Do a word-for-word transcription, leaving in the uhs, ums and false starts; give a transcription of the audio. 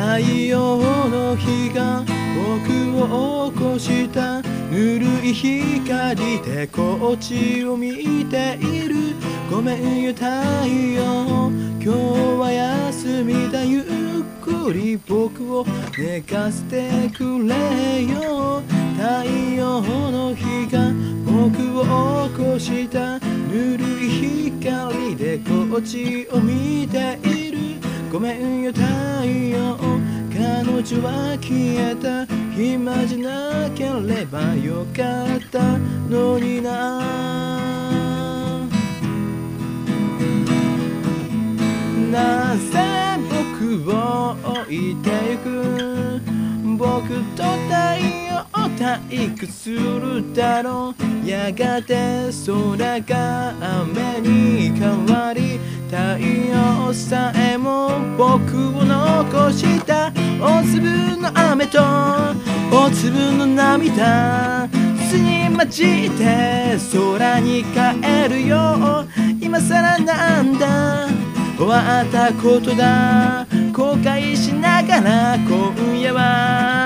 太陽の日が僕を起こしたぬるい光でこっちを見ている。ごめんよ太陽、今日は休みだ。ゆっくり僕を寝かせてくれよ。太陽の日が僕を起こしたぬるい光でこっちを見ている。ごめんよ太陽、彼女は消えた。暇じゃなければよかったのにな。なぜ僕を置いてゆく。僕と太陽退屈するだろう。やがて空が雨に変わり、太陽さえも僕を残した。大粒の雨と大粒の涙、巣に混じって空に帰るよ。今さらなんだ、終わったことだ。後悔しながら今夜は